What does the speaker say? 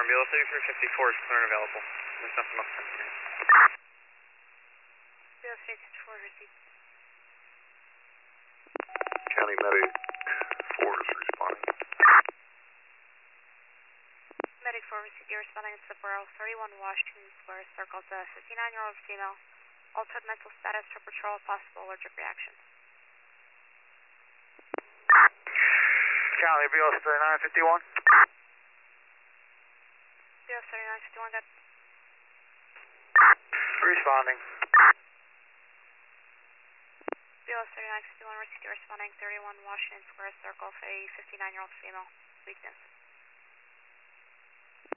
BLO 3354 is clear and available. There's nothing else in here. BLO 3354, receive. County Medic 4 is responding. Medic 4 received. You're responding to Saburo 31 Washington Square Circle. It's a 59-year-old female. Altered mental status for patrol, possible allergic reaction. County BLO 3951. BLO 3951, good. Responding. BLO 3951 received. You're responding 31 Washington Square Circle for a 59-year-old female. Weakness.